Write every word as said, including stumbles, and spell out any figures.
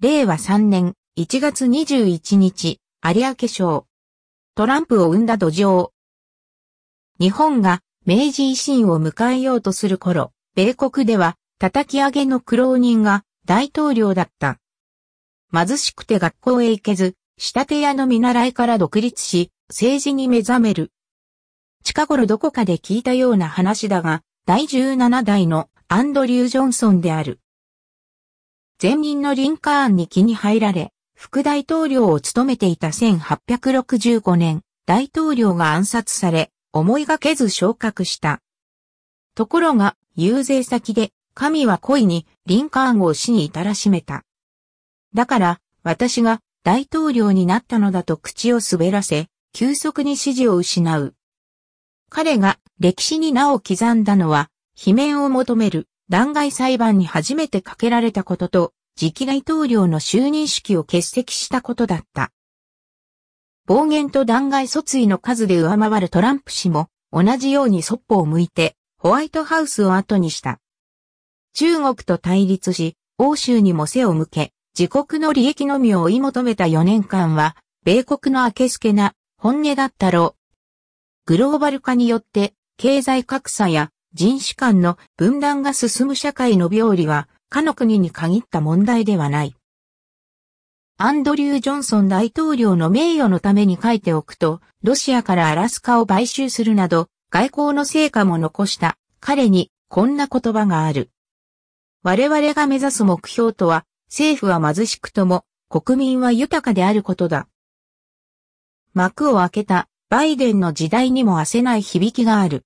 れいわさんねんいちがつにじゅういちにち、有明賞。トランプを生んだ土壌。日本が明治維新を迎えようとする頃、米国では叩き上げの苦労人が大統領だった。貧しくて学校へ行けず、仕立て屋の見習いから独立し、政治に目覚める。近頃どこかで聞いたような話だが、だいじゅうななだいのアンドリュー・ジョンソンである。前任のリンカーンに気に入られ、副大統領を務めていたせんはっぴゃくろくじゅうごねん、大統領が暗殺され、思いがけず昇格した。ところが、遊説先で、神は故意にリンカーンを死に至らしめた。だから、私が大統領になったのだと口を滑らせ、急速に支持を失う。彼が歴史に名を刻んだのは、罷免を求める弾劾裁判に初めてかけられたことと、次期大統領の就任式を欠席したことだった。暴言と弾劾訴追の数で上回るトランプ氏も、同じようにそっぽを向いて、ホワイトハウスを後にした。中国と対立し、欧州にも背を向け、自国の利益のみを追い求めたよねんかんは、米国のあけすけな本音だったろう。グローバル化によって、経済格差や人種間の分断が進む社会の病理は、かの国に限った問題ではない。アンドリュー・ジョンソン大統領の名誉のために書いておくと、ロシアからアラスカを買収するなど、外交の成果も残した彼にこんな言葉がある。我々が目指す目標とは、政府は貧しくとも国民は豊かであることだ。幕を開けたバイデンの時代にも焦ない響きがある。